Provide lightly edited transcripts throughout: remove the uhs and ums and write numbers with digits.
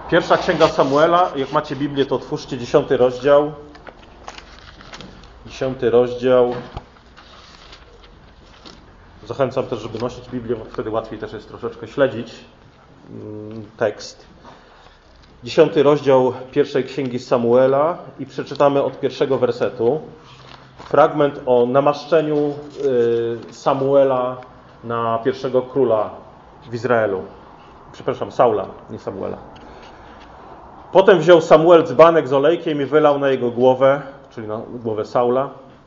Pierwsza księga Samuela, jak macie Biblię, to otwórzcie 10 rozdział. 10 rozdział. Zachęcam też, żeby nosić Biblię, bo wtedy łatwiej też jest troszeczkę śledzić tekst. 10 rozdział pierwszej księgi Samuela i przeczytamy od pierwszego wersetu. Fragment o namaszczeniu Samuela na pierwszego króla w Izraelu. Przepraszam, Saula, nie Samuela. Potem wziął Samuel dzbanek z olejkiem i wylał na jego głowę, czyli na głowę Saula.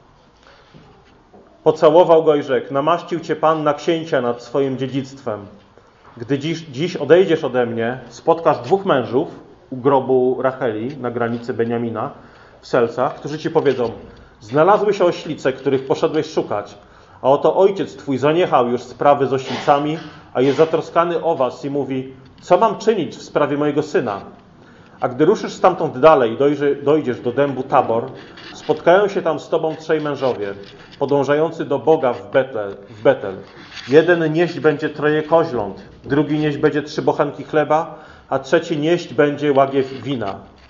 Pocałował go i rzekł: namaścił cię Pan na księcia nad swoim dziedzictwem. Gdy dziś odejdziesz ode mnie, spotkasz dwóch mężów u grobu Racheli na granicy Beniamina w Selcach, którzy ci powiedzą: znalazły się oślice, których poszedłeś szukać, a oto ojciec twój zaniechał już sprawy z oślicami, a jest zatroskany o was i mówi: co mam czynić w sprawie mojego syna? A gdy ruszysz stamtąd dalej i dojdziesz do dębu Tabor, spotkają się tam z tobą trzej mężowie, podążający do Boga w Betel. Jeden nieść będzie troje koźląt, drugi nieść będzie 3 bochenki chleba, a trzeci nieść będzie łagiew wina.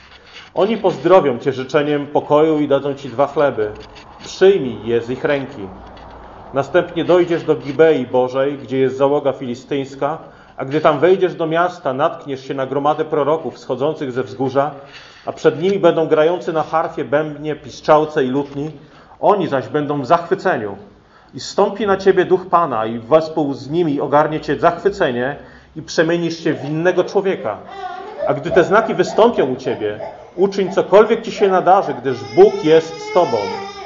Oni pozdrowią cię życzeniem pokoju i dadzą ci 2 chleby. Przyjmij je z ich ręki. Następnie dojdziesz do Gibei Bożej, gdzie jest załoga filistyńska, a gdy tam wejdziesz do miasta, natkniesz się na gromadę proroków schodzących ze wzgórza, a przed nimi będą grający na harfie, bębnie, piszczałce i lutni. Oni zaś będą w zachwyceniu. I zstąpi na ciebie duch Pana i wespół z nimi ogarnie cię zachwycenie i przemienisz się w innego człowieka. A gdy te znaki wystąpią u ciebie, uczyń cokolwiek ci się nadarzy, gdyż Bóg jest z tobą.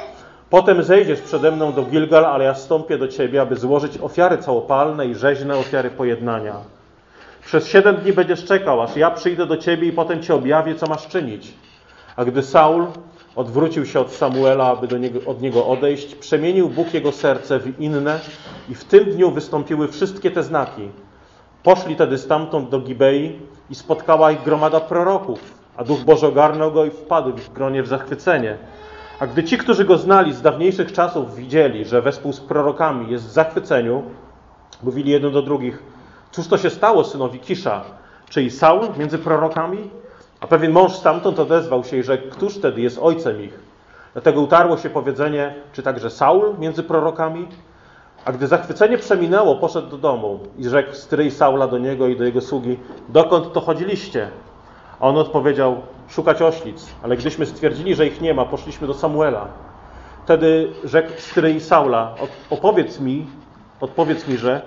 Potem zejdziesz przede mną do Gilgal, ale ja wstąpię do ciebie, aby złożyć ofiary całopalne i rzeźne ofiary pojednania. Przez 7 dni będziesz czekał, aż ja przyjdę do ciebie i potem ci objawię, co masz czynić. A gdy Saul odwrócił się od Samuela, aby od niego odejść, przemienił Bóg jego serce w inne i w tym dniu wystąpiły wszystkie te znaki. Poszli tedy stamtąd do Gibei i spotkała ich gromada proroków, a Duch Boży ogarnął go i wpadł w ich gronie w zachwycenie. A gdy ci, którzy go znali z dawniejszych czasów, widzieli, że wespół z prorokami jest w zachwyceniu, mówili jeden do drugich: cóż to się stało synowi Kisza? Czy i Saul między prorokami? A pewien mąż stamtąd odezwał się i rzekł: któż tedy jest ojcem ich? Dlatego utarło się powiedzenie: czy także Saul między prorokami? A gdy zachwycenie przeminęło, poszedł do domu i rzekł stryj Saula do niego i do jego sługi: dokąd to chodziliście? A on odpowiedział: szukać oślic, ale gdyśmy stwierdzili, że ich nie ma, poszliśmy do Samuela. Wtedy rzekł stryj Saula: odpowiedz mi, że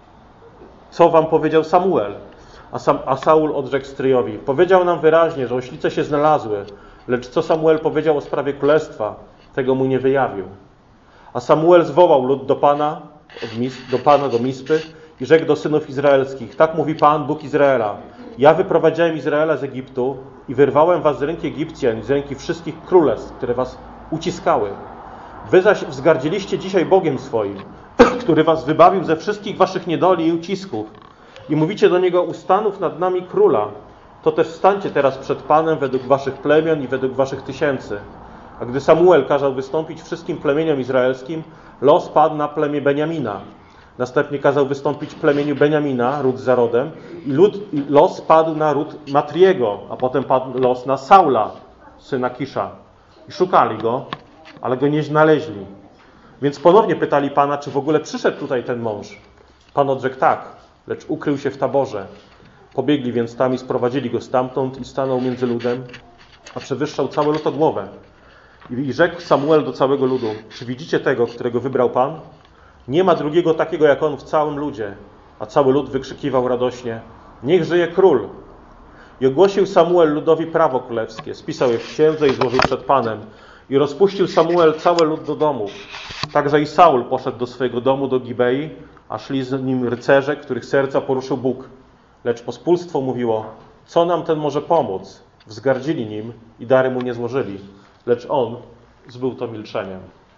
co wam powiedział Samuel? A Saul odrzekł stryjowi: powiedział nam wyraźnie, że oślice się znalazły, lecz co Samuel powiedział o sprawie królestwa, tego mu nie wyjawił. A Samuel zwołał lud do Pana, do Mispy i rzekł do synów izraelskich: tak mówi Pan, Bóg Izraela: ja wyprowadziłem Izraela z Egiptu i wyrwałem was z ręki Egipcjan i z ręki wszystkich królestw, które was uciskały. Wy zaś wzgardziliście dzisiaj Bogiem swoim, który was wybawił ze wszystkich waszych niedoli i ucisków. I mówicie do Niego: ustanów nad nami króla. To też stańcie teraz przed Panem według waszych plemion i według waszych tysięcy. A gdy Samuel kazał wystąpić wszystkim plemieniom izraelskim, los padł na plemię Beniamina. Następnie kazał wystąpić plemieniu Beniamina, ród za rodem, i los padł na ród Matriego, a potem padł los na Saula, syna Kisza. I szukali go, ale go nie znaleźli. Więc ponownie pytali Pana, czy w ogóle przyszedł tutaj ten mąż. Pan odrzekł: tak, lecz ukrył się w taborze. Pobiegli więc tam i sprowadzili go stamtąd i stanął między ludem, a przewyższał cały lud o głowę. I rzekł Samuel do całego ludu: czy widzicie tego, którego wybrał Pan? Nie ma drugiego takiego jak on w całym ludzie. A cały lud wykrzykiwał radośnie: niech żyje król! I ogłosił Samuel ludowi prawo królewskie, spisał je w księdze i złożył przed Panem. I rozpuścił Samuel cały lud do domów. Także i Saul poszedł do swojego domu do Gibei, a szli z nim rycerze, których serca poruszył Bóg. Lecz pospólstwo mówiło: co nam ten może pomóc? Wzgardzili nim i dary mu nie złożyli. Lecz on zbył to milczeniem.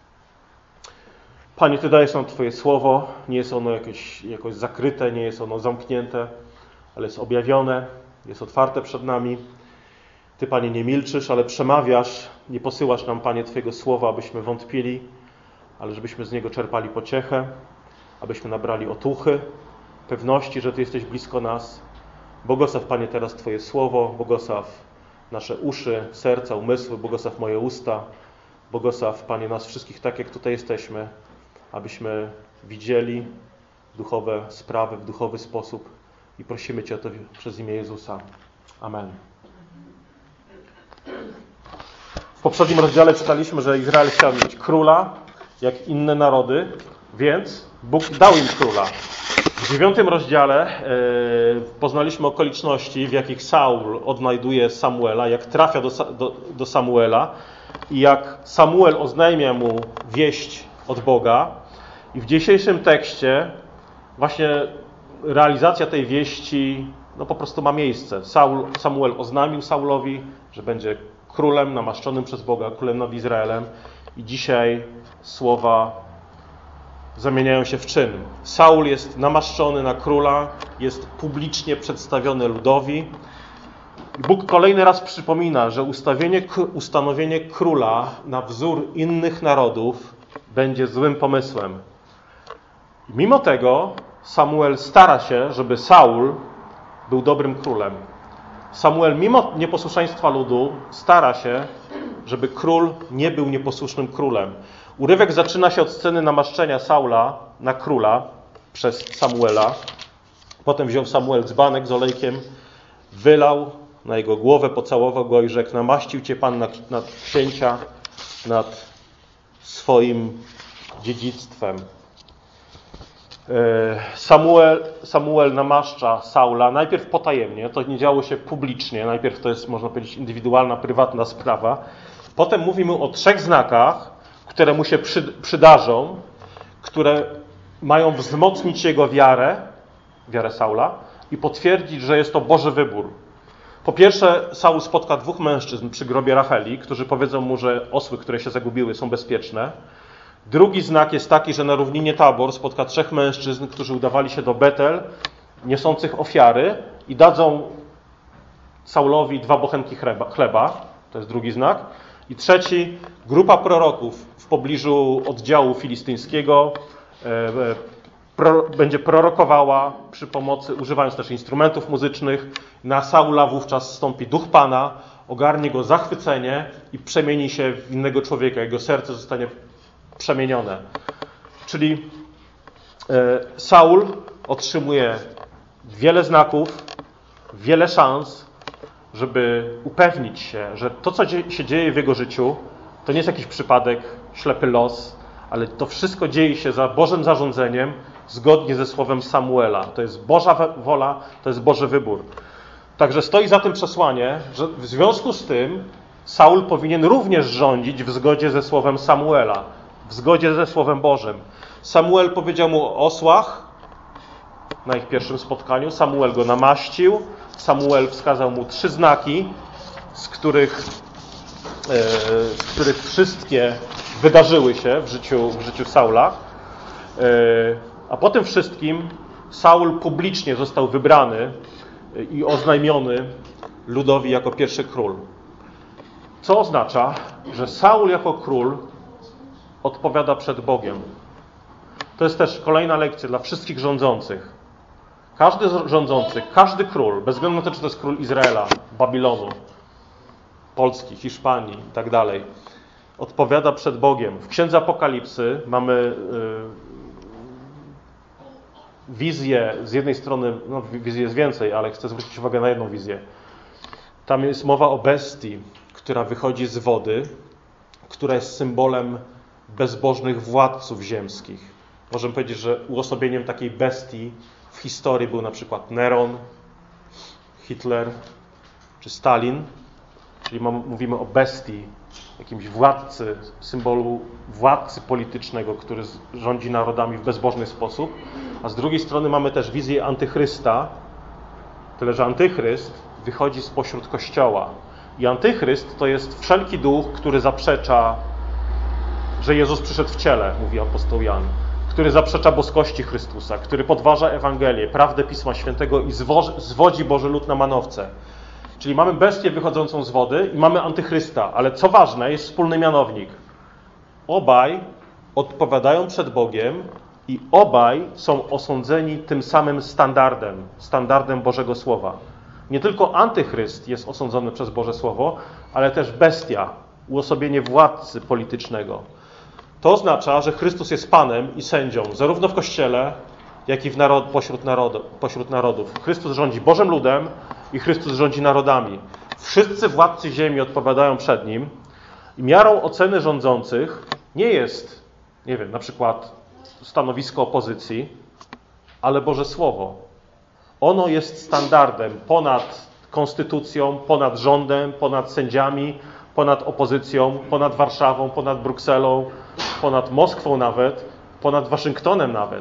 Panie, Ty dajesz nam Twoje słowo. Nie jest ono jakoś zakryte, nie jest ono zamknięte, ale jest objawione, jest otwarte przed nami. Ty, Panie, nie milczysz, ale przemawiasz. Nie posyłasz nam, Panie, Twojego słowa, abyśmy wątpili, ale żebyśmy z niego czerpali pociechę, abyśmy nabrali otuchy, pewności, że Ty jesteś blisko nas Błogosław, Panie, teraz Twoje słowo, błogosław nasze uszy, serca, umysły, błogosław moje usta, błogosław, Panie, nas wszystkich tak, jak tutaj jesteśmy, abyśmy widzieli duchowe sprawy w duchowy sposób i prosimy Cię o to przez imię Jezusa. Amen. W poprzednim rozdziale czytaliśmy, że Izrael chciał mieć króla, jak inne narody, więc Bóg dał im króla. W 9 rozdziale poznaliśmy okoliczności, w jakich Saul odnajduje Samuela, jak trafia do Samuela i jak Samuel oznajmia mu wieść od Boga. I w dzisiejszym tekście właśnie realizacja tej wieści po prostu ma miejsce. Samuel oznajmił Saulowi, że będzie królem namaszczonym przez Boga, królem nad Izraelem i dzisiaj słowa zamieniają się w czyn. Saul jest namaszczony na króla, jest publicznie przedstawiony ludowi. Bóg kolejny raz przypomina, że ustanowienie króla na wzór innych narodów będzie złym pomysłem. Mimo tego Samuel stara się, żeby Saul był dobrym królem. Samuel mimo nieposłuszeństwa ludu stara się, żeby król nie był nieposłusznym królem. Urywek zaczyna się od sceny namaszczenia Saula na króla przez Samuela. Potem wziął Samuel dzbanek z olejkiem, wylał na jego głowę, pocałował go i rzekł: namaścił Cię Pan na księcia nad swoim dziedzictwem. Samuel namaszcza Saula, najpierw potajemnie, to nie działo się publicznie, najpierw to jest, można powiedzieć, indywidualna, prywatna sprawa. Potem mówimy o 3 znakach, które mu się przydarzą, które mają wzmocnić jego wiarę Saula i potwierdzić, że jest to Boży wybór. Po pierwsze, Saul spotka 2 mężczyzn przy grobie Racheli, którzy powiedzą mu, że osły, które się zagubiły, są bezpieczne. Drugi znak jest taki, że na równinie Tabor spotka 3 mężczyzn, którzy udawali się do Betel, niosących ofiary i dadzą Saulowi 2 bochenki chleba. To jest drugi znak. I trzeci, grupa proroków w pobliżu oddziału filistyńskiego będzie prorokowała przy pomocy, używając też instrumentów muzycznych. Na Saula wówczas zstąpi duch Pana, ogarnie go zachwycenie i przemieni się w innego człowieka. Jego serce zostanie przemienione. Czyli Saul otrzymuje wiele znaków, wiele szans, żeby upewnić się, że to, co się dzieje w jego życiu, to nie jest jakiś przypadek, ślepy los, ale to wszystko dzieje się za Bożym zarządzeniem, zgodnie ze słowem Samuela. To jest Boża wola, to jest Boży wybór. Także stoi za tym przesłanie, że w związku z tym Saul powinien również rządzić w zgodzie ze słowem Samuela, w zgodzie ze słowem Bożym. Samuel powiedział mu o osłach na ich pierwszym spotkaniu. Samuel go namaścił. Samuel wskazał mu 3 znaki, z których wszystkie wydarzyły się w życiu Saula. A po tym wszystkim Saul publicznie został wybrany i oznajmiony ludowi jako pierwszy król. Co oznacza, że Saul jako król odpowiada przed Bogiem. To jest też kolejna lekcja dla wszystkich rządzących. Każdy rządzący, każdy król, bez względu na to, czy to jest król Izraela, Babilonu, Polski, Hiszpanii i tak dalej, odpowiada przed Bogiem. W Księdze Apokalipsy mamy wizję, z jednej strony, wizji jest więcej, ale chcę zwrócić uwagę na jedną wizję. Tam jest mowa o bestii, która wychodzi z wody, która jest symbolem bezbożnych władców ziemskich. Możemy powiedzieć, że uosobieniem takiej bestii w historii był na przykład Neron, Hitler czy Stalin. Czyli mówimy o bestii, jakimś władcy, symbolu władcy politycznego, który rządzi narodami w bezbożny sposób. A z drugiej strony mamy też wizję antychrysta, tyle że antychryst wychodzi spośród Kościoła. I antychryst to jest wszelki duch, który zaprzecza, że Jezus przyszedł w ciele, mówi apostoł Jan, który zaprzecza boskości Chrystusa, który podważa Ewangelię, prawdę Pisma Świętego i zwodzi Boży lud na manowce. Czyli mamy bestię wychodzącą z wody i mamy antychrysta, ale co ważne, jest wspólny mianownik. Obaj odpowiadają przed Bogiem i obaj są osądzeni tym samym standardem Bożego Słowa. Nie tylko antychryst jest osądzony przez Boże Słowo, ale też bestia, uosobienie władcy politycznego. To oznacza, że Chrystus jest Panem i sędzią, zarówno w Kościele, jak i pośród narodów. Chrystus rządzi Bożym ludem i Chrystus rządzi narodami. Wszyscy władcy ziemi odpowiadają przed Nim i miarą oceny rządzących nie jest, na przykład stanowisko opozycji, ale Boże Słowo. Ono jest standardem ponad konstytucją, ponad rządem, ponad sędziami, ponad opozycją, ponad Warszawą, ponad Brukselą, ponad Moskwą nawet, ponad Waszyngtonem nawet.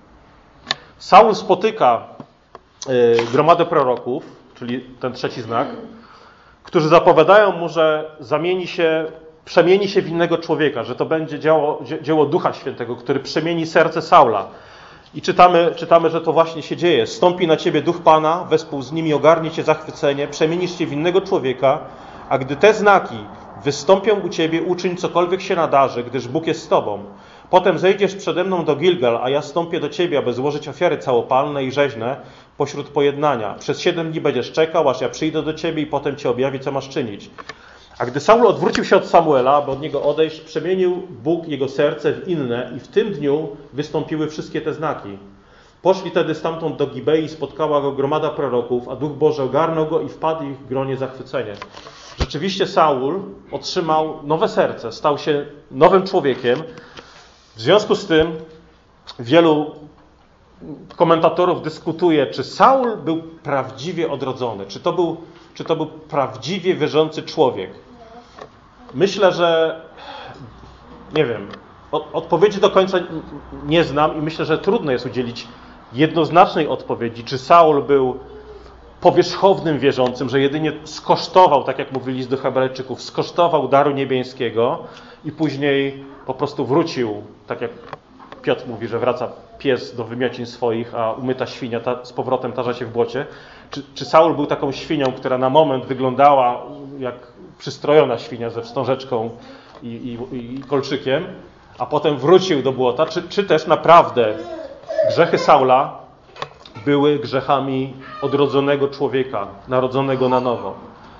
Saul spotyka gromadę proroków, czyli ten trzeci znak, którzy zapowiadają mu, że przemieni się w innego człowieka, że to będzie dzieło Ducha Świętego, który przemieni serce Saula. I czytamy, że to właśnie się dzieje. Stąpi na ciebie Duch Pana, wespół z nimi ogarnie cię zachwycenie, przemienisz się w innego człowieka, a gdy te znaki wystąpią u ciebie, uczyń cokolwiek się nadarzy, gdyż Bóg jest z tobą. Potem zejdziesz przede mną do Gilgal, a ja stąpię do ciebie, aby złożyć ofiary całopalne i rzeźne pośród pojednania. Przez 7 dni będziesz czekał, aż ja przyjdę do ciebie i potem ci objawię, co masz czynić. A gdy Saul odwrócił się od Samuela, aby od niego odejść, przemienił Bóg jego serce w inne i w tym dniu wystąpiły wszystkie te znaki. Poszli tedy stamtąd do Gibei, spotkała go gromada proroków, a Duch Boży ogarnął go i wpadł ich w gronie zachwycenie. Rzeczywiście Saul otrzymał nowe serce, stał się nowym człowiekiem. W związku z tym wielu komentatorów dyskutuje, czy Saul był prawdziwie odrodzony, czy to był prawdziwie wierzący człowiek. Myślę, że nie wiem, odpowiedzi do końca nie znam i myślę, że trudno jest udzielić jednoznacznej odpowiedzi, czy Saul był powierzchownym wierzącym, że jedynie skosztował, tak jak mówi list do Hebrajczyków, skosztował daru niebiańskiego i później po prostu wrócił, tak jak Piotr mówi, że wraca pies do wymiocin swoich, a umyta świnia z powrotem tarza się w błocie. Czy Saul był taką świnią, która na moment wyglądała jak przystrojona świnia ze wstążeczką i kolczykiem, a potem wrócił do błota? Czy też naprawdę grzechy Saula były grzechami odrodzonego człowieka, narodzonego na nowo?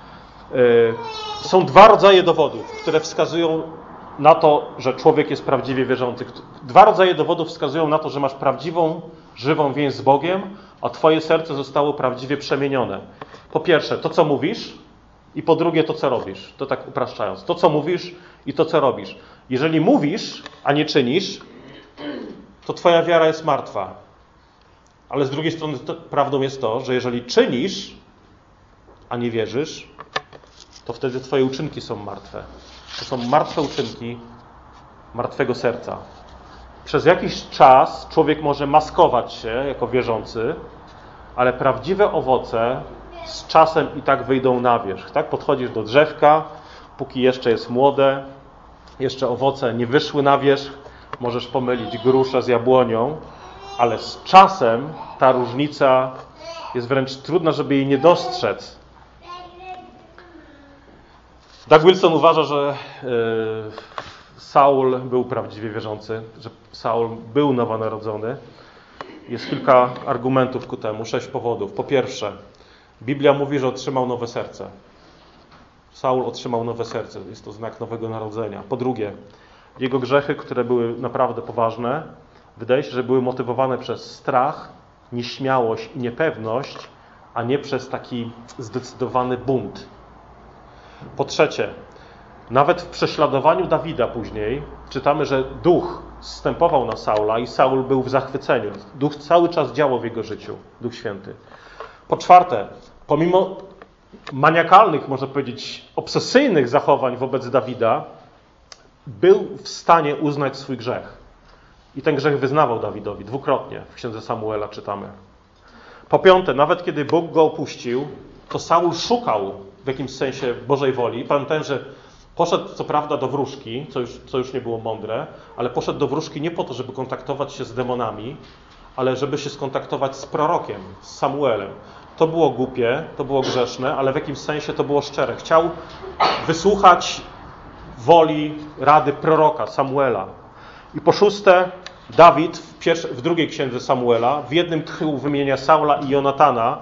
Są dwa rodzaje dowodów, które wskazują na to, że człowiek jest prawdziwie wierzący. Dwa rodzaje dowodów wskazują na to, że masz prawdziwą, żywą więź z Bogiem, a twoje serce zostało prawdziwie przemienione. Po pierwsze, to co mówisz i po drugie, to co robisz. To tak upraszczając. To co mówisz i to co robisz. Jeżeli mówisz, a nie czynisz, to twoja wiara jest martwa. Ale z drugiej strony prawdą jest to, że jeżeli czynisz, a nie wierzysz, to wtedy twoje uczynki są martwe. To są martwe uczynki martwego serca. Przez jakiś czas człowiek może maskować się jako wierzący, ale prawdziwe owoce z czasem i tak wyjdą na wierzch. Tak? Podchodzisz do drzewka, póki jeszcze jest młode, jeszcze owoce nie wyszły na wierzch, możesz pomylić gruszę z jabłonią, ale z czasem ta różnica jest wręcz trudna, żeby jej nie dostrzec. Doug Wilson uważa, że Saul był prawdziwie wierzący, że Saul był nowonarodzony. Jest kilka argumentów ku temu, 6 powodów. Po pierwsze, Biblia mówi, że otrzymał nowe serce. Saul otrzymał nowe serce, jest to znak nowego narodzenia. Po drugie, jego grzechy, które były naprawdę poważne, wydaje się, że były motywowane przez strach, nieśmiałość i niepewność, a nie przez taki zdecydowany bunt. Po trzecie, nawet w prześladowaniu Dawida później czytamy, że duch zstępował na Saula i Saul był w zachwyceniu. Duch cały czas działał w jego życiu, Duch Święty. Po czwarte, pomimo maniakalnych, można powiedzieć, obsesyjnych zachowań wobec Dawida, był w stanie uznać swój grzech. I ten grzech wyznawał Dawidowi dwukrotnie. W księdze Samuela czytamy. Po piąte, nawet kiedy Bóg go opuścił, to Saul szukał w jakimś sensie Bożej woli. Pamiętam, że poszedł co prawda do wróżki, co już nie było mądre, ale poszedł do wróżki nie po to, żeby kontaktować się z demonami, ale żeby się skontaktować z prorokiem, z Samuelem. To było głupie, to było grzeszne, ale w jakimś sensie to było szczere. Chciał wysłuchać woli, rady proroka Samuela. I po szóste, Dawid w drugiej księdze Samuela w jednym tchu wymienia Saula i Jonatana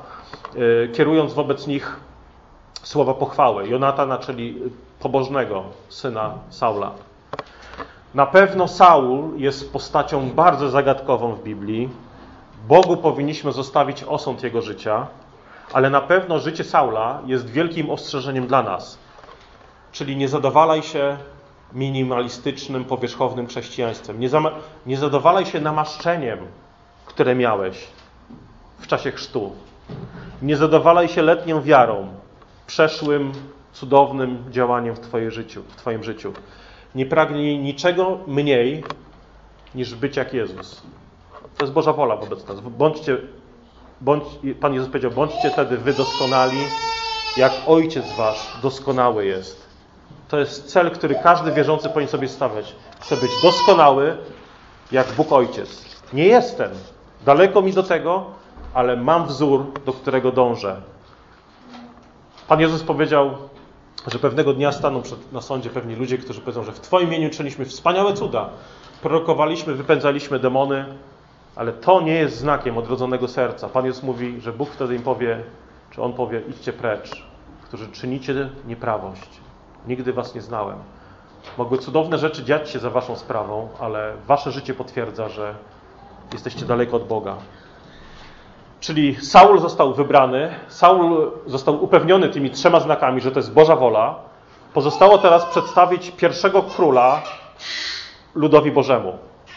kierując wobec nich słowa pochwały. Jonatana, czyli pobożnego syna Saula. Na pewno Saul jest postacią bardzo zagadkową w Biblii. Bogu powinniśmy zostawić osąd jego życia, ale na pewno życie Saula jest wielkim ostrzeżeniem dla nas. Czyli nie zadowalaj się minimalistycznym, powierzchownym chrześcijaństwem. Nie zadowalaj się namaszczeniem, które miałeś w czasie chrztu. Nie zadowalaj się letnią wiarą, przeszłym, cudownym działaniem w Twoim życiu. Nie pragnij niczego mniej niż być jak Jezus. To jest Boża wola wobec nas. Pan Jezus powiedział, bądźcie wtedy wy doskonali, jak Ojciec wasz doskonały jest. To jest cel, który każdy wierzący powinien sobie stawiać. Chcę być doskonały, jak Bóg Ojciec. Nie jestem. Daleko mi do tego, ale mam wzór, do którego dążę. Pan Jezus powiedział, że pewnego dnia staną na sądzie pewni ludzie, którzy powiedzą, że w Twoim imieniu czyniliśmy wspaniałe cuda. Prorokowaliśmy, wypędzaliśmy demony, ale to nie jest znakiem odrodzonego serca. Pan Jezus mówi, że Bóg wtedy im powie, czy On powie, idźcie precz, którzy czynicie nieprawość. Nigdy was nie znałem. Mogły cudowne rzeczy dziać się za waszą sprawą, ale wasze życie potwierdza, że jesteście daleko od Boga. Czyli Saul został wybrany, Saul został upewniony tymi 3 znakami, że to jest Boża wola. Pozostało teraz przedstawić pierwszego króla ludowi Bożemu.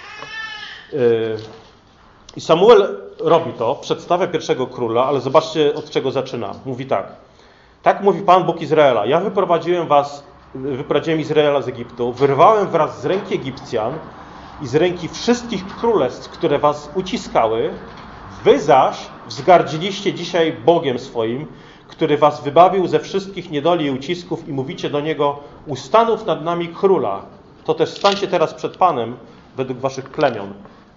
I Samuel robi to, przedstawia pierwszego króla, ale zobaczcie, od czego zaczyna. Mówi tak. Tak mówi Pan Bóg Izraela. Ja wyprowadziłem Izraela z Egiptu, wyrwałem wraz z ręki Egipcjan i z ręki wszystkich królestw, które was uciskały. Wy zaś wzgardziliście dzisiaj Bogiem swoim, który was wybawił ze wszystkich niedoli i ucisków i mówicie do Niego, ustanów nad nami króla. To też stańcie teraz przed Panem według waszych plemion.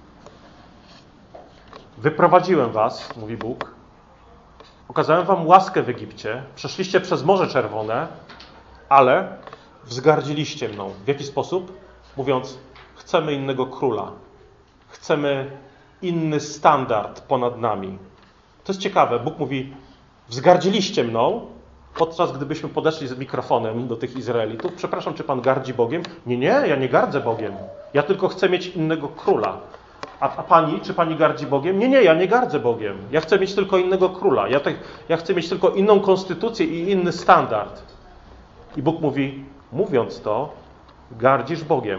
Wyprowadziłem was, mówi Bóg. Okazałem wam łaskę w Egipcie. Przeszliście przez Morze Czerwone, ale wzgardziliście mną. W jaki sposób? Mówiąc, chcemy innego króla. Chcemy inny standard ponad nami. To jest ciekawe. Bóg mówi, wzgardziliście mną, podczas gdybyśmy podeszli z mikrofonem do tych Izraelitów. Przepraszam, czy Pan gardzi Bogiem? Nie, ja nie gardzę Bogiem. Ja tylko chcę mieć innego króla. A Pani, czy Pani gardzi Bogiem? Nie, ja nie gardzę Bogiem. Ja chcę mieć tylko innego króla. Ja chcę mieć tylko inną konstytucję i inny standard. I Bóg mówi, mówiąc to, gardzisz Bogiem.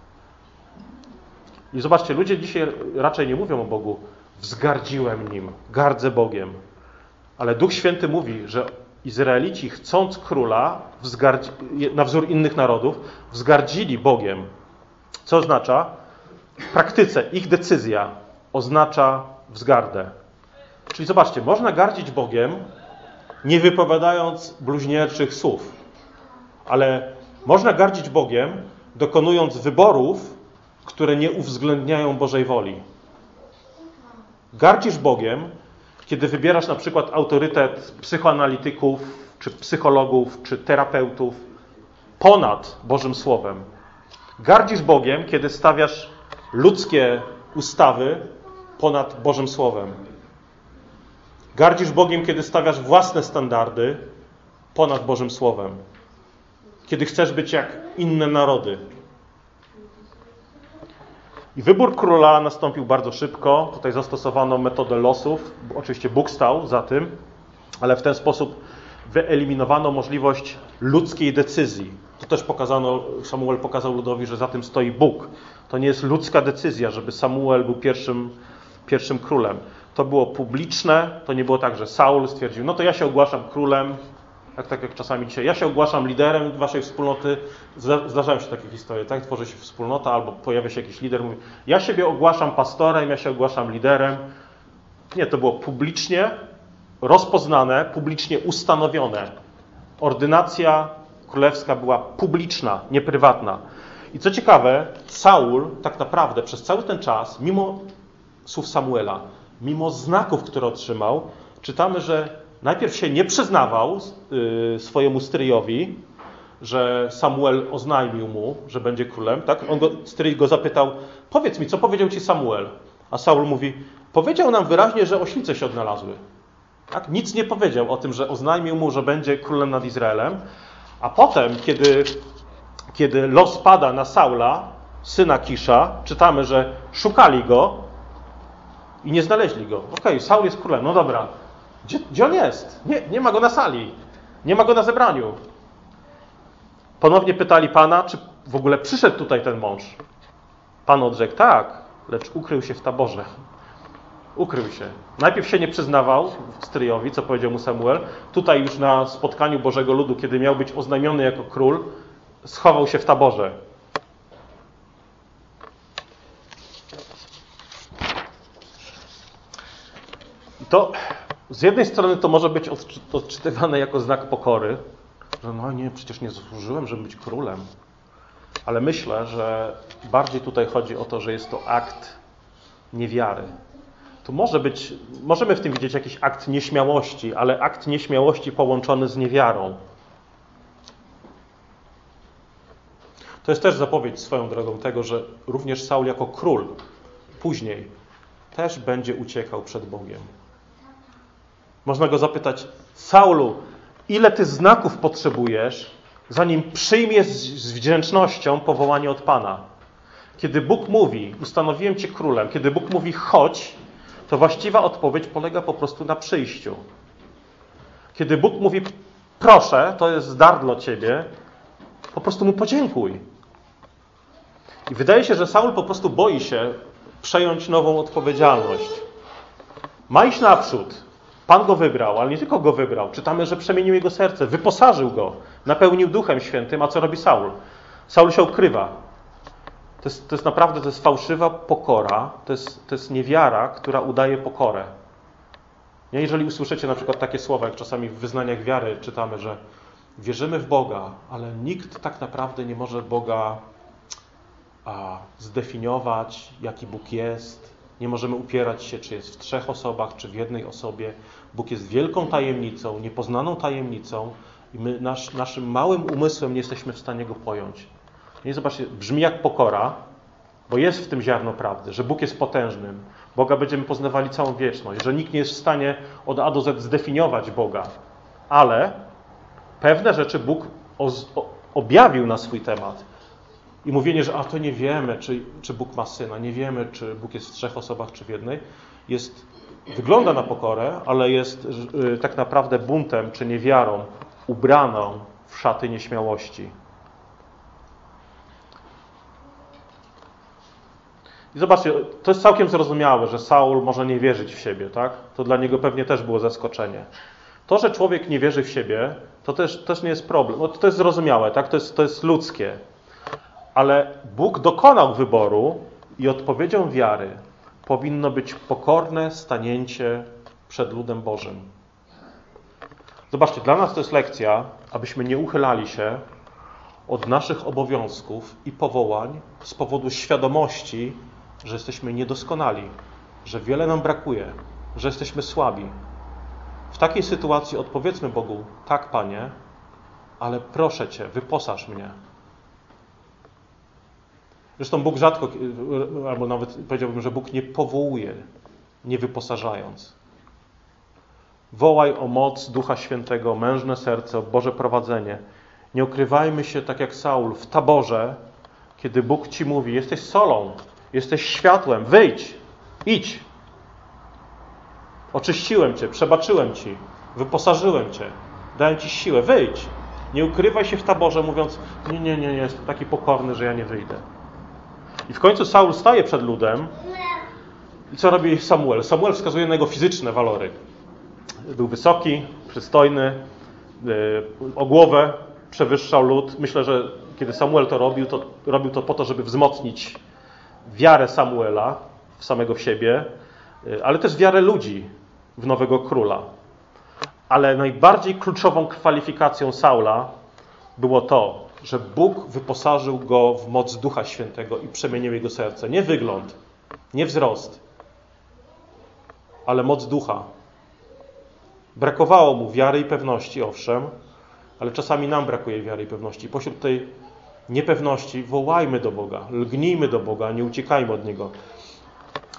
I zobaczcie, ludzie dzisiaj raczej nie mówią o Bogu, wzgardziłem Nim, gardzę Bogiem. Ale Duch Święty mówi, że Izraelici, chcąc króla, na wzór innych narodów, wzgardzili Bogiem. Co oznacza? W praktyce ich decyzja oznacza wzgardę. Czyli zobaczcie, można gardzić Bogiem, nie wypowiadając bluźnierczych słów. Ale można gardzić Bogiem, dokonując wyborów, które nie uwzględniają Bożej woli. Gardzisz Bogiem, kiedy wybierasz na przykład autorytet psychoanalityków, czy psychologów, czy terapeutów ponad Bożym Słowem. Gardzisz Bogiem, kiedy stawiasz ludzkie ustawy ponad Bożym Słowem. Gardzisz Bogiem, kiedy stawiasz własne standardy ponad Bożym Słowem. Kiedy chcesz być jak inne narody. I wybór króla nastąpił bardzo szybko. Tutaj zastosowano metodę losów. Oczywiście Bóg stał za tym, ale w ten sposób wyeliminowano możliwość ludzkiej decyzji. To też Samuel pokazał ludowi, że za tym stoi Bóg. To nie jest ludzka decyzja, żeby Samuel był pierwszym królem. To było publiczne, to nie było tak, że Saul stwierdził, no to ja się ogłaszam królem, tak jak czasami dzisiaj, ja się ogłaszam liderem waszej wspólnoty. Zdarzają się takie historie, tak? Tworzy się wspólnota albo pojawia się jakiś lider, mówi, ja siebie ogłaszam pastorem, ja się ogłaszam liderem. Nie, to było publicznie rozpoznane, publicznie ustanowione. Ordynacja królewska była publiczna, nie prywatna. I co ciekawe, Saul tak naprawdę przez cały ten czas, mimo słów Samuela, mimo znaków, które otrzymał, czytamy, że najpierw się nie przyznawał swojemu stryjowi, że Samuel oznajmił mu, że będzie królem. Tak? Stryj go zapytał, powiedz mi, co powiedział ci Samuel? A Saul mówi, powiedział nam wyraźnie, że oślice się odnalazły. Tak? Nic nie powiedział o tym, że oznajmił mu, że będzie królem nad Izraelem, a potem, kiedy los pada na Saula, syna Kisza, czytamy, że szukali go i nie znaleźli go. Okej, Saul jest królem, no dobra. Gdzie on jest? Nie ma go na sali. Nie ma go na zebraniu. Ponownie pytali Pana, czy w ogóle przyszedł tutaj ten mąż. Pan odrzekł, tak, lecz ukrył się w taborze. Ukrył się. Najpierw się nie przyznawał stryjowi, co powiedział mu Samuel. Tutaj już na spotkaniu Bożego Ludu, kiedy miał być oznajmiony jako król, schował się w taborze. I to z jednej strony to może być odczytywane jako znak pokory, że no nie, przecież nie zasłużyłem, żeby być królem. Ale myślę, że bardziej tutaj chodzi o to, że jest to akt niewiary. To możemy w tym widzieć jakiś akt nieśmiałości, ale akt nieśmiałości połączony z niewiarą. To jest też zapowiedź swoją drogą tego, że również Saul jako król później też będzie uciekał przed Bogiem. Można go zapytać, Saulu, ile ty znaków potrzebujesz, zanim przyjmiesz z wdzięcznością powołanie od Pana? Kiedy Bóg mówi, ustanowiłem cię królem, kiedy Bóg mówi chodź, to właściwa odpowiedź polega po prostu na przyjściu. Kiedy Bóg mówi proszę, to jest dar dla ciebie, po prostu mu podziękuj. I wydaje się, że Saul po prostu boi się przejąć nową odpowiedzialność. Ma iść naprzód. Pan go wybrał, ale nie tylko go wybrał. Czytamy, że przemienił jego serce, wyposażył go, napełnił Duchem Świętym. A co robi Saul? Saul się ukrywa. To jest naprawdę, to jest fałszywa pokora, to jest niewiara, która udaje pokorę. Nie? Jeżeli usłyszycie na przykład takie słowa, jak czasami w wyznaniach wiary czytamy, że wierzymy w Boga, ale nikt tak naprawdę nie może Boga zdefiniować, jaki Bóg jest. Nie możemy upierać się, czy jest w 3 osobach, czy w jednej osobie. Bóg jest wielką tajemnicą, niepoznaną tajemnicą i my naszym małym umysłem nie jesteśmy w stanie go pojąć. I zobaczcie, brzmi jak pokora, bo jest w tym ziarno prawdy, że Bóg jest potężnym. Boga będziemy poznawali całą wieczność, że nikt nie jest w stanie od A do Z zdefiniować Boga. Ale pewne rzeczy Bóg objawił na swój temat. I mówienie, że to nie wiemy, czy Bóg ma syna, nie wiemy, czy Bóg jest w 3 osobach, czy w jednej, wygląda na pokorę, ale jest tak naprawdę buntem, czy niewiarą, ubraną w szaty nieśmiałości. I zobaczcie, to jest całkiem zrozumiałe, że Saul może nie wierzyć w siebie, tak? To dla niego pewnie też było zaskoczenie. To, że człowiek nie wierzy w siebie, to też nie jest problem. No, to jest zrozumiałe, tak? To jest ludzkie. Ale Bóg dokonał wyboru i odpowiedzią wiary powinno być pokorne stanięcie przed ludem Bożym. Zobaczcie, dla nas to jest lekcja, abyśmy nie uchylali się od naszych obowiązków i powołań z powodu świadomości, że jesteśmy niedoskonali, że wiele nam brakuje, że jesteśmy słabi. W takiej sytuacji odpowiedzmy Bogu, tak Panie, ale proszę Cię, wyposaż mnie. Zresztą Bóg rzadko, albo nawet powiedziałbym, że Bóg nie powołuje, nie wyposażając. Wołaj o moc Ducha Świętego, mężne serce, o Boże prowadzenie. Nie ukrywajmy się, tak jak Saul, w taborze, kiedy Bóg Ci mówi, jesteś solą, jesteś światłem, wyjdź, idź. Oczyściłem Cię, przebaczyłem Ci, wyposażyłem Cię, dałem Ci siłę, wyjdź. Nie ukrywaj się w taborze, mówiąc, nie, jestem taki pokorny, że ja nie wyjdę. I w końcu Saul staje przed ludem i co robi Samuel? Samuel wskazuje na jego fizyczne walory. Był wysoki, przystojny, o głowę przewyższał lud. Myślę, że kiedy Samuel to robił to po to, żeby wzmocnić wiarę Samuela samego w siebie, ale też wiarę ludzi w nowego króla. Ale najbardziej kluczową kwalifikacją Saula było to, że Bóg wyposażył go w moc Ducha Świętego i przemienił jego serce. Nie wygląd, nie wzrost, ale moc Ducha. Brakowało mu wiary i pewności, owszem, ale czasami nam brakuje wiary i pewności. Pośród tej niepewności wołajmy do Boga, lgnijmy do Boga, nie uciekajmy od Niego.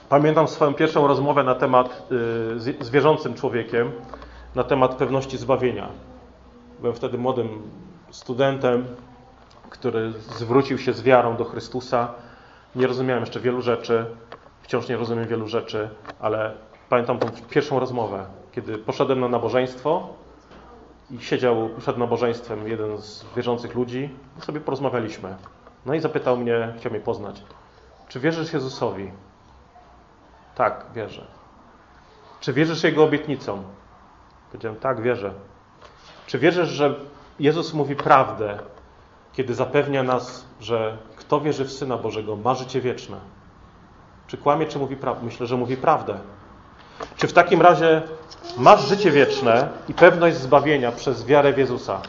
Pamiętam swoją pierwszą rozmowę na temat z wierzącym człowiekiem, na temat pewności zbawienia. Byłem wtedy młodym studentem, który zwrócił się z wiarą do Chrystusa. Nie rozumiałem jeszcze wielu rzeczy, wciąż nie rozumiem wielu rzeczy, ale pamiętam tą pierwszą rozmowę, kiedy poszedłem na nabożeństwo i siedział przed nabożeństwem jeden z wierzących ludzi i sobie porozmawialiśmy. No i zapytał mnie, chciał mnie poznać, czy wierzysz Jezusowi? Tak, wierzę. Czy wierzysz Jego obietnicom? Powiedziałem, tak, wierzę. Czy wierzysz, że Jezus mówi prawdę, kiedy zapewnia nas, że kto wierzy w Syna Bożego, ma życie wieczne? Czy kłamie, czy mówi prawdę? Myślę, że mówi prawdę. Czy w takim razie masz życie wieczne i pewność zbawienia przez wiarę w Jezusa?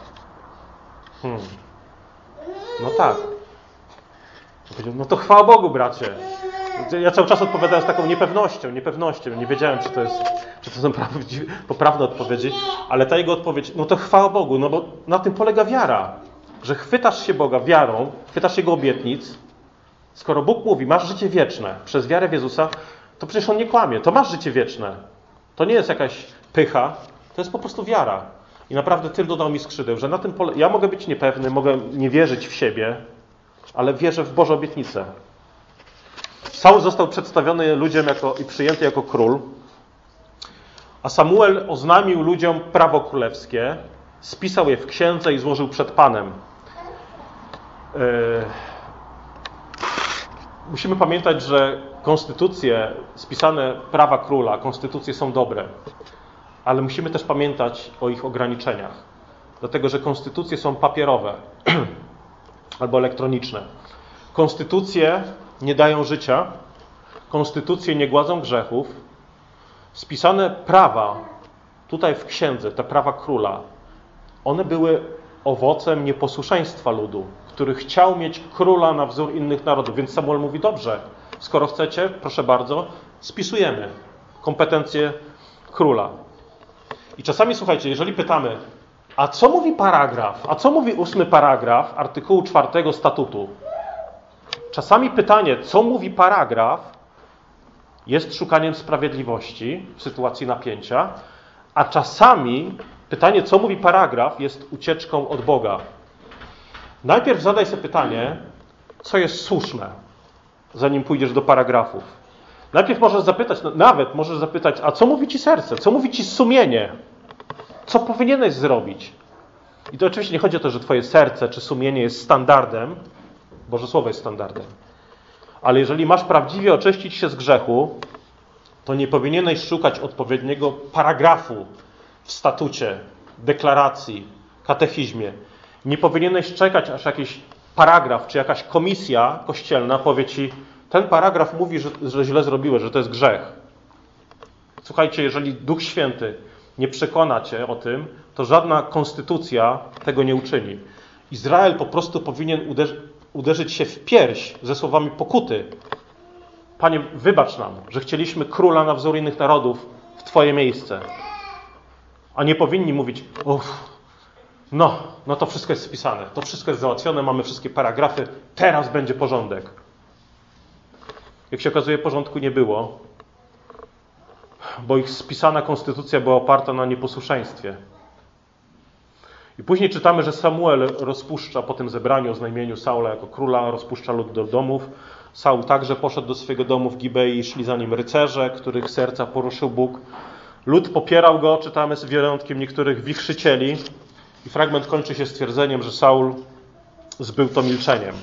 No tak. Powiedział, no to chwała Bogu, bracie. Ja cały czas odpowiadałem z taką niepewnością. Nie wiedziałem, czy to są poprawne odpowiedzi, ale ta jego odpowiedź, no to chwała Bogu, no bo na tym polega wiara, że chwytasz się Boga wiarą, chwytasz Jego obietnic. Skoro Bóg mówi, masz życie wieczne przez wiarę w Jezusa, to przecież On nie kłamie, to masz życie wieczne. To nie jest jakaś pycha, to jest po prostu wiara. I naprawdę tym dodał mi skrzydeł, że na tym ja mogę być niepewny, mogę nie wierzyć w siebie, ale wierzę w Boże obietnice. Saul został przedstawiony ludziom i przyjęty jako król, a Samuel oznamił ludziom prawo królewskie, spisał je w księdze i złożył przed Panem. Musimy pamiętać, że konstytucje, spisane prawa króla, konstytucje są dobre, ale musimy też pamiętać o ich ograniczeniach, dlatego że konstytucje są papierowe albo elektroniczne. Konstytucje nie dają życia, konstytucje nie gładzą grzechów. Spisane prawa tutaj w księdze, te prawa króla, one były owocem nieposłuszeństwa ludu, który chciał mieć króla na wzór innych narodów. Więc Samuel mówi, dobrze, skoro chcecie, proszę bardzo, spisujemy kompetencje króla. I czasami, słuchajcie, jeżeli pytamy, a co mówi paragraf, a co mówi 8 paragraf artykułu 4 statutu? Czasami pytanie, co mówi paragraf, jest szukaniem sprawiedliwości w sytuacji napięcia, a czasami pytanie, co mówi paragraf, jest ucieczką od Boga. Najpierw zadaj sobie pytanie, co jest słuszne, zanim pójdziesz do paragrafów. Najpierw możesz zapytać, a co mówi ci serce, co mówi ci sumienie, co powinieneś zrobić. I to oczywiście nie chodzi o to, że twoje serce czy sumienie jest standardem, Boże Słowo jest standardem. Ale jeżeli masz prawdziwie oczyścić się z grzechu, to nie powinieneś szukać odpowiedniego paragrafu w statucie, deklaracji, katechizmie. Nie powinieneś czekać, aż jakiś paragraf czy jakaś komisja kościelna powie ci, ten paragraf mówi, że źle zrobiłeś, że to jest grzech. Słuchajcie, jeżeli Duch Święty nie przekona cię o tym, to żadna konstytucja tego nie uczyni. Izrael po prostu powinien uderzyć się w pierś ze słowami pokuty. Panie, wybacz nam, że chcieliśmy króla na wzór innych narodów w Twoje miejsce. A nie powinni mówić, no to wszystko jest spisane, to wszystko jest załatwione, mamy wszystkie paragrafy, teraz będzie porządek. Jak się okazuje, porządku nie było, bo ich spisana konstytucja była oparta na nieposłuszeństwie. I później czytamy, że Samuel rozpuszcza po tym zebraniu o znamieniu Saula jako króla, rozpuszcza lud do domów. Saul także poszedł do swojego domu w Gibei i szli za nim rycerze, których serca poruszył Bóg. Lud popierał go, czytamy z wyjątkiem niektórych wichrzycieli. I fragment kończy się stwierdzeniem, że Saul zbył to milczeniem.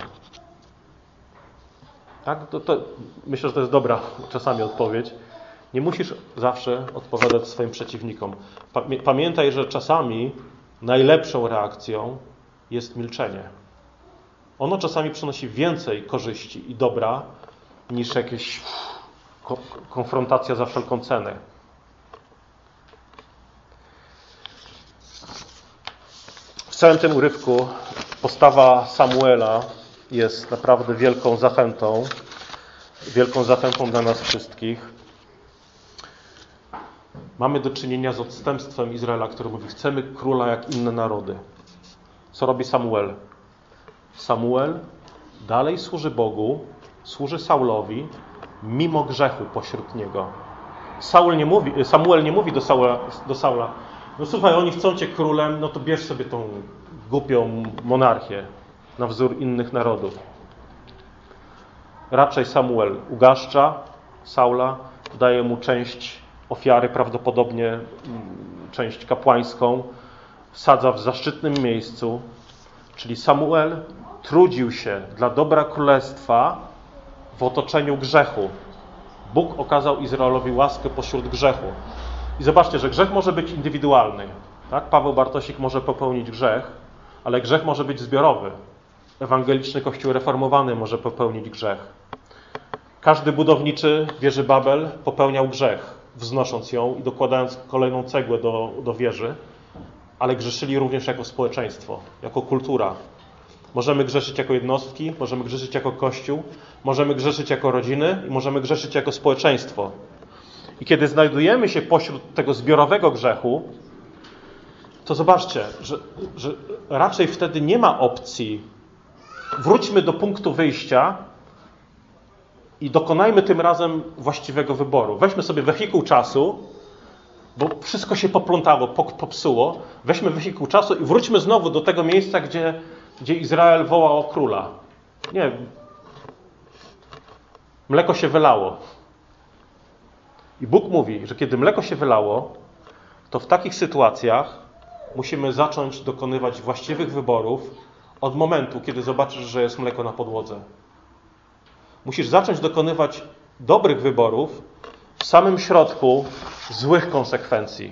Tak? Myślę, że to jest dobra czasami odpowiedź. Nie musisz zawsze odpowiadać swoim przeciwnikom. Pamiętaj, że czasami najlepszą reakcją jest milczenie. Ono czasami przynosi więcej korzyści i dobra niż jakaś konfrontacja za wszelką cenę. W całym tym urywku postawa Samuela jest naprawdę wielką zachętą dla nas wszystkich. Mamy do czynienia z odstępstwem Izraela, który mówi, chcemy króla jak inne narody. Co robi Samuel? Samuel dalej służy Bogu, służy Saulowi, mimo grzechu pośród niego. Samuel nie mówi do Saula, no słuchaj, oni chcą cię królem, no to bierz sobie tą głupią monarchię na wzór innych narodów. Raczej Samuel ugaszcza Saula, daje mu część ofiary, prawdopodobnie część kapłańską, sadza w zaszczytnym miejscu, czyli Samuel trudził się dla dobra królestwa w otoczeniu grzechu. Bóg okazał Izraelowi łaskę pośród grzechu. I zobaczcie, że grzech może być indywidualny. Tak? Paweł Bartosik może popełnić grzech, ale grzech może być zbiorowy. Ewangeliczny Kościół reformowany może popełnić grzech. Każdy budowniczy wieży Babel popełniał grzech, wznosząc ją i dokładając kolejną cegłę do wieży, ale grzeszyli również jako społeczeństwo, jako kultura. Możemy grzeszyć jako jednostki, możemy grzeszyć jako Kościół, możemy grzeszyć jako rodziny i możemy grzeszyć jako społeczeństwo. I kiedy znajdujemy się pośród tego zbiorowego grzechu, to zobaczcie, że raczej wtedy nie ma opcji. Wróćmy do punktu wyjścia i dokonajmy tym razem właściwego wyboru. Weźmy sobie wehikuł czasu, bo wszystko się poplątało, popsuło. Weźmy wehikuł czasu i wróćmy znowu do tego miejsca, gdzie Izrael wołał o króla. Nie, mleko się wylało. I Bóg mówi, że kiedy mleko się wylało, to w takich sytuacjach musimy zacząć dokonywać właściwych wyborów od momentu, kiedy zobaczysz, że jest mleko na podłodze. Musisz zacząć dokonywać dobrych wyborów w samym środku złych konsekwencji.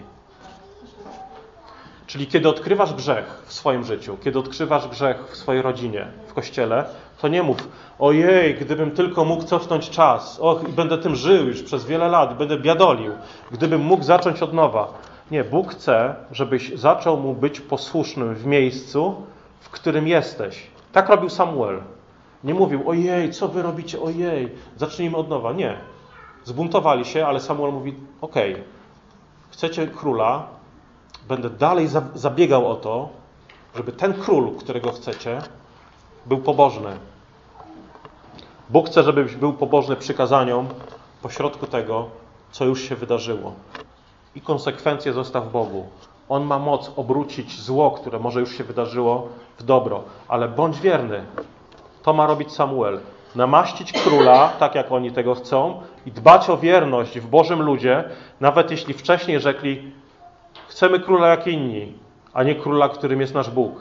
Czyli kiedy odkrywasz grzech w swoim życiu, kiedy odkrywasz grzech w swojej rodzinie, w kościele, to nie mów, ojej, gdybym tylko mógł cofnąć czas, och, i będę tym żył już przez wiele lat, będę biadolił, gdybym mógł zacząć od nowa. Nie, Bóg chce, żebyś zaczął Mu być posłusznym w miejscu, w którym jesteś. Tak robił Samuel. Nie mówił, ojej, co wy robicie, ojej, zacznijmy od nowa. Nie. Zbuntowali się, ale Samuel mówi, okej, chcecie króla, będę dalej zabiegał o to, żeby ten król, którego chcecie, był pobożny. Bóg chce, żebyś był pobożny przykazaniom pośrodku tego, co już się wydarzyło. I konsekwencje zostaw Bogu. On ma moc obrócić zło, które może już się wydarzyło, w dobro. Ale bądź wierny. To ma robić Samuel. Namaścić króla, tak jak oni tego chcą, i dbać o wierność w Bożym ludzie, nawet jeśli wcześniej rzekli, chcemy króla jak inni, a nie króla, którym jest nasz Bóg.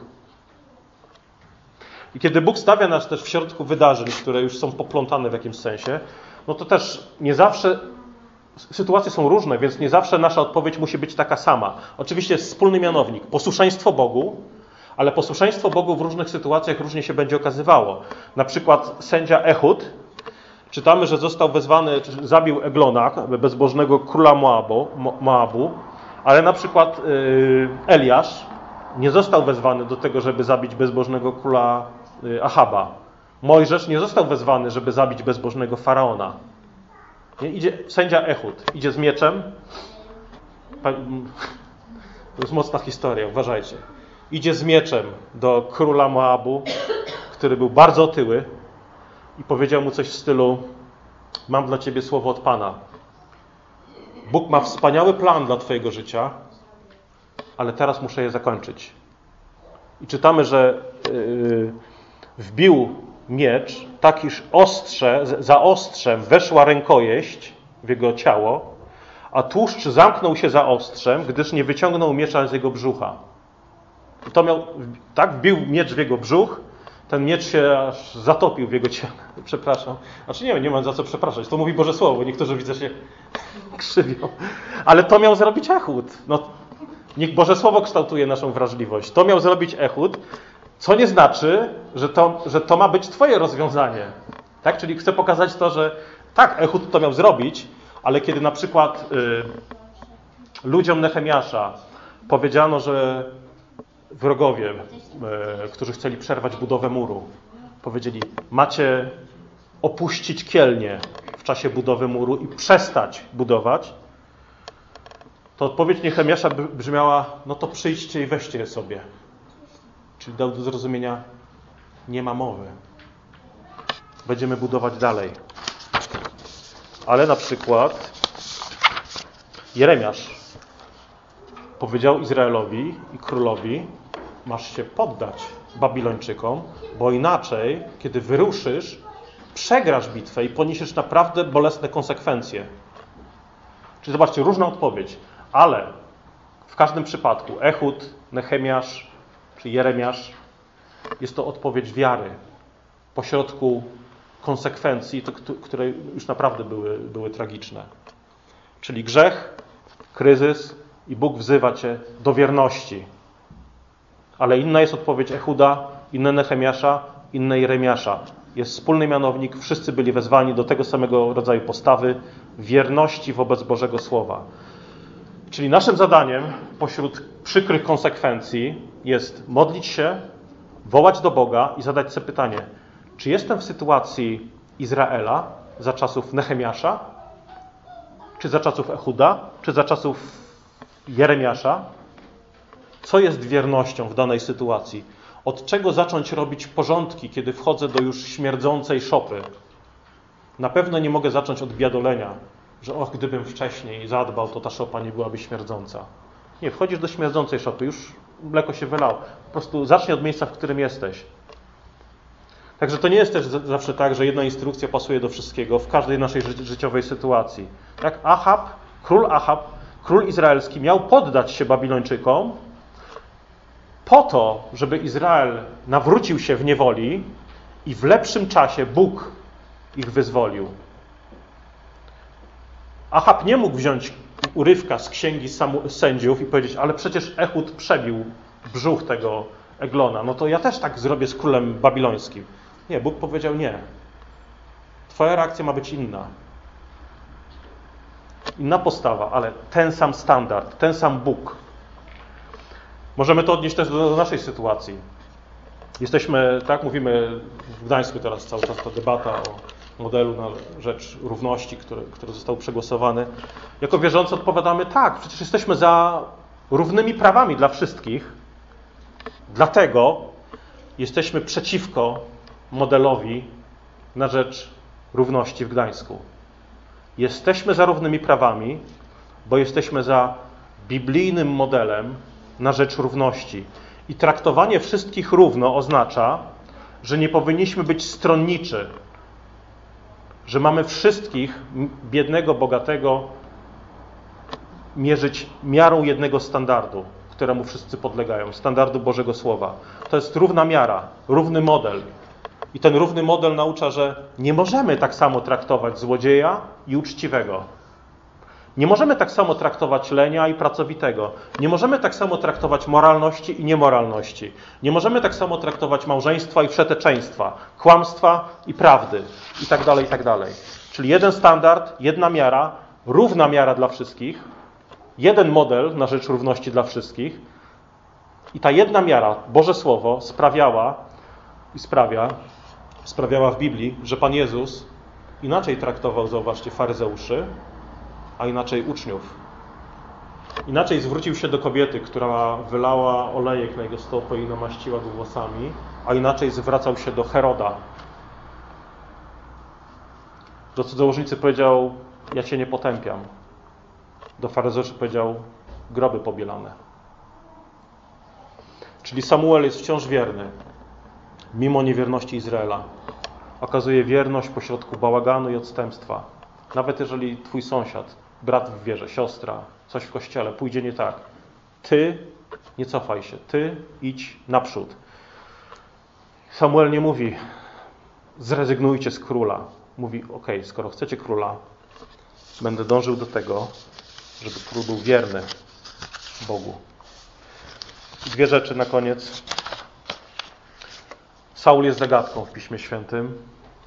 I kiedy Bóg stawia nas też w środku wydarzeń, które już są poplątane w jakimś sensie, no to też nie zawsze sytuacje są różne, więc nie zawsze nasza odpowiedź musi być taka sama. Oczywiście jest wspólny mianownik, posłuszeństwo Bogu, ale posłuszeństwo Bogu w różnych sytuacjach różnie się będzie okazywało. Na przykład sędzia Ehud, czytamy, że został wezwany, czy zabił Eglona, bezbożnego króla Moabu, ale na przykład Eliasz nie został wezwany do tego, żeby zabić bezbożnego króla Ahaba. Mojżesz nie został wezwany, żeby zabić bezbożnego faraona. Idzie sędzia Ehud, idzie z mieczem. To jest mocna historia, uważajcie. Idzie z mieczem do króla Moabu, który był bardzo otyły i powiedział mu coś w stylu: mam dla ciebie słowo od Pana. Bóg ma wspaniały plan dla twojego życia, ale teraz muszę je zakończyć. I czytamy, że wbił miecz, tak iż za ostrzem weszła rękojeść w jego ciało, a tłuszcz zamknął się za ostrzem, gdyż nie wyciągnął miecza z jego brzucha. I to wbił miecz w jego brzuch, ten miecz się aż zatopił w jego ciele. Przepraszam. Znaczy nie mam za co przepraszać. To mówi Boże Słowo. Niektórzy widzę się krzywią. Ale to miał zrobić Ehud. No, niech Boże Słowo kształtuje naszą wrażliwość. To miał zrobić Ehud, co nie znaczy, że to ma być twoje rozwiązanie. Tak? Czyli chcę pokazać to, że tak, Ehud to miał zrobić, ale kiedy na przykład ludziom Nehemiasza powiedziano, że wrogowie, którzy chcieli przerwać budowę muru, powiedzieli: macie opuścić Kielnie w czasie budowy muru i przestać budować, to odpowiedź Nehemiasza brzmiała: no to przyjdźcie i weźcie je sobie. Czyli dał do zrozumienia: nie ma mowy. Będziemy budować dalej. Ale na przykład Jeremiasz powiedział Izraelowi i królowi: masz się poddać Babilończykom, bo inaczej, kiedy wyruszysz, przegrasz bitwę i poniesiesz naprawdę bolesne konsekwencje. Czyli zobaczcie, różna odpowiedź, ale w każdym przypadku Ehud, Nehemiasz czy Jeremiasz jest to odpowiedź wiary pośrodku konsekwencji, które już naprawdę były tragiczne. Czyli grzech, kryzys i Bóg wzywa cię do wierności. Ale inna jest odpowiedź Ehuda, inna Nehemiasza, inna Jeremiasza. Jest wspólny mianownik, wszyscy byli wezwani do tego samego rodzaju postawy, wierności wobec Bożego Słowa. Czyli naszym zadaniem pośród przykrych konsekwencji jest modlić się, wołać do Boga i zadać sobie pytanie, czy jestem w sytuacji Izraela za czasów Nehemiasza, czy za czasów Ehuda, czy za czasów Jeremiasza? Co jest wiernością w danej sytuacji? Od czego zacząć robić porządki, kiedy wchodzę do już śmierdzącej szopy? Na pewno nie mogę zacząć od biadolenia, że gdybym wcześniej zadbał, to ta szopa nie byłaby śmierdząca. Nie, wchodzisz do śmierdzącej szopy, już mleko się wylało. Po prostu zacznij od miejsca, w którym jesteś. Także to nie jest też zawsze tak, że jedna instrukcja pasuje do wszystkiego w każdej naszej życiowej sytuacji. Tak? Ahab, król izraelski, miał poddać się Babilończykom po to, żeby Izrael nawrócił się w niewoli i w lepszym czasie Bóg ich wyzwolił. Ahab nie mógł wziąć urywka z księgi sędziów i powiedzieć, ale przecież Ehud przebił brzuch tego Eglona, no to ja też tak zrobię z królem babilońskim. Nie, Bóg powiedział nie. Twoja reakcja ma być inna. Inna postawa, ale ten sam standard, ten sam Bóg. Możemy to odnieść też do naszej sytuacji. Jesteśmy, tak mówimy w Gdańsku teraz cały czas ta debata o modelu na rzecz równości, który został przegłosowany. Jako wierzący odpowiadamy tak, przecież jesteśmy za równymi prawami dla wszystkich. Dlatego jesteśmy przeciwko modelowi na rzecz równości w Gdańsku. Jesteśmy za równymi prawami, bo jesteśmy za biblijnym modelem na rzecz równości. I traktowanie wszystkich równo oznacza, że nie powinniśmy być stronniczy, że mamy wszystkich, biednego, bogatego, mierzyć miarą jednego standardu, któremu wszyscy podlegają, standardu Bożego Słowa. To jest równa miara, równy model. I ten równy model naucza, że nie możemy tak samo traktować złodzieja i uczciwego. Nie możemy tak samo traktować lenia i pracowitego. Nie możemy tak samo traktować moralności i niemoralności. Nie możemy tak samo traktować małżeństwa i wszeteczeństwa, kłamstwa i prawdy i tak dalej, i tak dalej. Czyli jeden standard, jedna miara, równa miara dla wszystkich, jeden model na rzecz równości dla wszystkich i ta jedna miara, Boże Słowo, sprawiała w Biblii, że Pan Jezus inaczej traktował, zauważcie, faryzeuszy, a inaczej uczniów. Inaczej zwrócił się do kobiety, która wylała olejek na jego stopę i namaściła go włosami, a inaczej zwracał się do Heroda. Do cudzołożnicy powiedział, ja cię nie potępiam. Do faryzeuszy powiedział, groby pobielane. Czyli Samuel jest wciąż wierny, mimo niewierności Izraela. Okazuje wierność pośrodku bałaganu i odstępstwa. Nawet jeżeli twój sąsiad, brat w wierze, siostra, coś w kościele pójdzie nie tak, ty nie cofaj się, ty idź naprzód. Samuel nie mówi, zrezygnujcie z króla. Mówi, okej, skoro chcecie króla, będę dążył do tego, żeby król był wierny Bogu. I dwie rzeczy na koniec. Saul jest zagadką w Piśmie Świętym.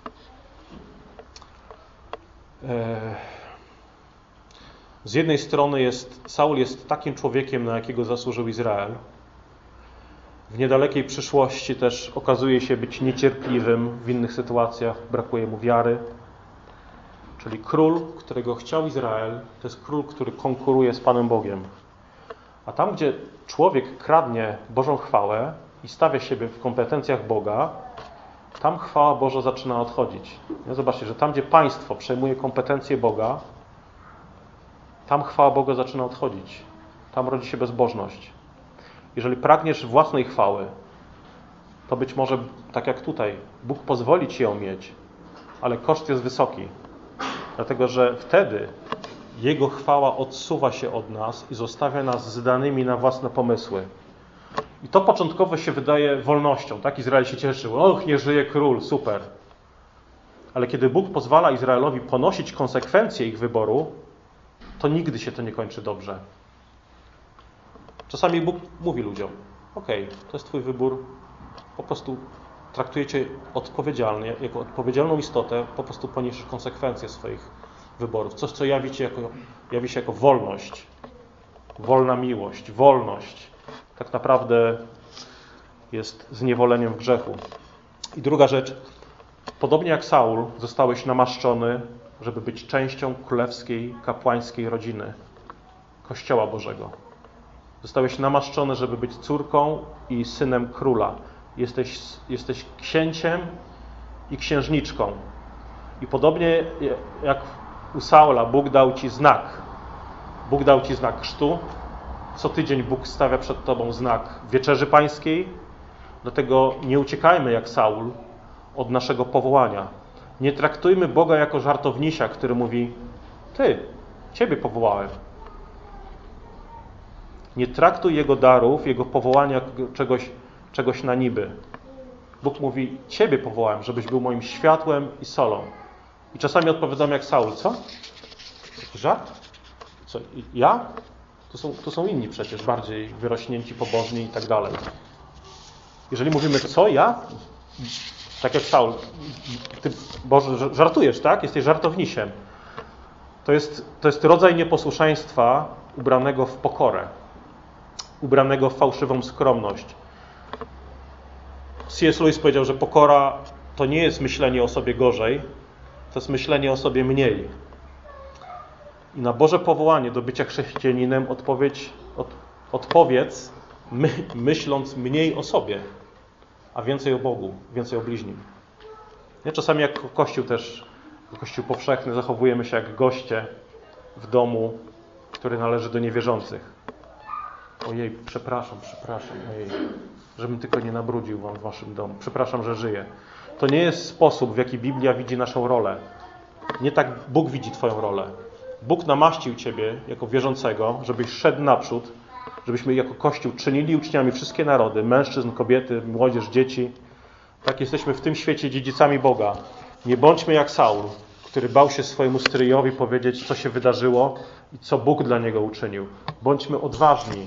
Z jednej strony Saul jest takim człowiekiem, na jakiego zasłużył Izrael. W niedalekiej przyszłości też okazuje się być niecierpliwym w innych sytuacjach, brakuje mu wiary. Czyli król, którego chciał Izrael, to jest król, który konkuruje z Panem Bogiem. A tam, gdzie człowiek kradnie Bożą chwałę i stawia siebie w kompetencjach Boga, tam chwała Boża zaczyna odchodzić. Zobaczcie, że tam, gdzie państwo przejmuje kompetencje Boga, tam chwała Boga zaczyna odchodzić. Tam rodzi się bezbożność. Jeżeli pragniesz własnej chwały, to być może, tak jak tutaj, Bóg pozwoli ci ją mieć, ale koszt jest wysoki. Dlatego, że wtedy Jego chwała odsuwa się od nas i zostawia nas zdanymi na własne pomysły. I to początkowo się wydaje wolnością. Tak? Izrael się cieszył. Och, nie żyje król, super. Ale kiedy Bóg pozwala Izraelowi ponosić konsekwencje ich wyboru, to nigdy się to nie kończy dobrze. Czasami Bóg mówi ludziom: okej, to jest twój wybór, po prostu traktujecie odpowiedzialnie, jako odpowiedzialną istotę, po prostu poniesiesz konsekwencje swoich wyborów. Coś, co jawi się jako wolność. Wolna miłość, wolność. Tak naprawdę jest zniewoleniem w grzechu. I druga rzecz. Podobnie jak Saul, zostałeś namaszczony, żeby być częścią królewskiej, kapłańskiej rodziny Kościoła Bożego. Zostałeś namaszczony, żeby być córką i synem króla. Jesteś księciem i księżniczką. I podobnie jak u Saula, Bóg dał ci znak. Bóg dał ci znak chrztu. Co tydzień Bóg stawia przed tobą znak wieczerzy pańskiej. Dlatego nie uciekajmy jak Saul od naszego powołania. Nie traktujmy Boga jako żartownisia, który mówi: ciebie powołałem. Nie traktuj Jego darów, Jego powołania czegoś na niby. Bóg mówi: ciebie powołałem, żebyś był moim światłem i solą. I czasami odpowiadam jak Saul: co? Żart? Co? Ja? Tu są inni przecież, bardziej wyrośnięci, pobożni i tak dalej. Jeżeli mówimy: co? Ja? Tak jak Saul. Ty, Boże, żartujesz, tak? Jesteś żartownisiem. To jest rodzaj nieposłuszeństwa ubranego w pokorę. Ubranego w fałszywą skromność. C.S. Lewis powiedział, że pokora to nie jest myślenie o sobie gorzej, to jest myślenie o sobie mniej. I na Boże powołanie do bycia chrześcijaninem odpowiedz myśląc mniej o sobie, a więcej o Bogu, więcej o bliźnim. Nie? Czasami jak Kościół powszechny zachowujemy się jak goście w domu, który należy do niewierzących. Ojej, przepraszam, ojej, żebym tylko nie nabrudził wam w waszym domu. Przepraszam, że żyję. To nie jest sposób, w jaki Biblia widzi naszą rolę. Nie tak Bóg widzi twoją rolę. Bóg namaścił ciebie jako wierzącego, żebyś szedł naprzód, żebyśmy jako Kościół czynili uczniami wszystkie narody, mężczyzn, kobiety, młodzież, dzieci. Tak jesteśmy w tym świecie dziedzicami Boga. Nie bądźmy jak Saul, który bał się swojemu stryjowi powiedzieć, co się wydarzyło i co Bóg dla niego uczynił. Bądźmy odważni,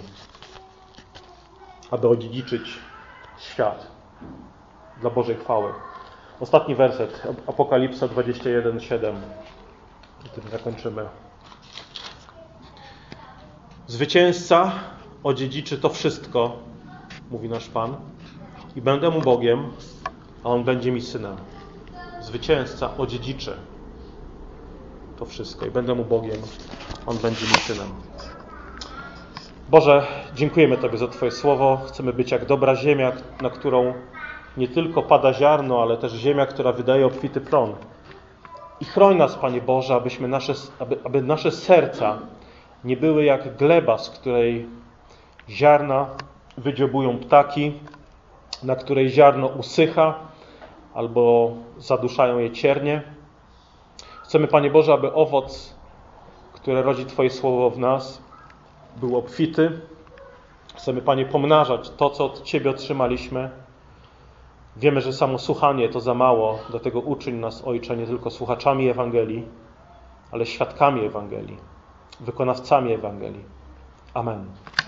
aby odziedziczyć świat dla Bożej chwały. Ostatni werset, Apokalipsa 21:7. I tym zakończymy. Zwycięzca odziedziczy to wszystko, mówi nasz Pan, i będę mu Bogiem, a on będzie mi synem. Zwycięzca odziedziczy to wszystko i będę mu Bogiem, on będzie mi synem. Boże, dziękujemy Tobie za Twoje słowo. Chcemy być jak dobra ziemia, na którą nie tylko pada ziarno, ale też ziemia, która wydaje obfity plon. I chroń nas, Panie Boże, aby nasze serca nie były jak gleba, z której ziarna wydziobują ptaki, na której ziarno usycha albo zaduszają je ciernie. Chcemy, Panie Boże, aby owoc, które rodzi Twoje słowo w nas, był obfity. Chcemy, Panie, pomnażać to, co od Ciebie otrzymaliśmy. Wiemy, że samo słuchanie to za mało, dlatego uczyń nas, Ojcze, nie tylko słuchaczami Ewangelii, ale świadkami Ewangelii, wykonawcami Ewangelii. Amen.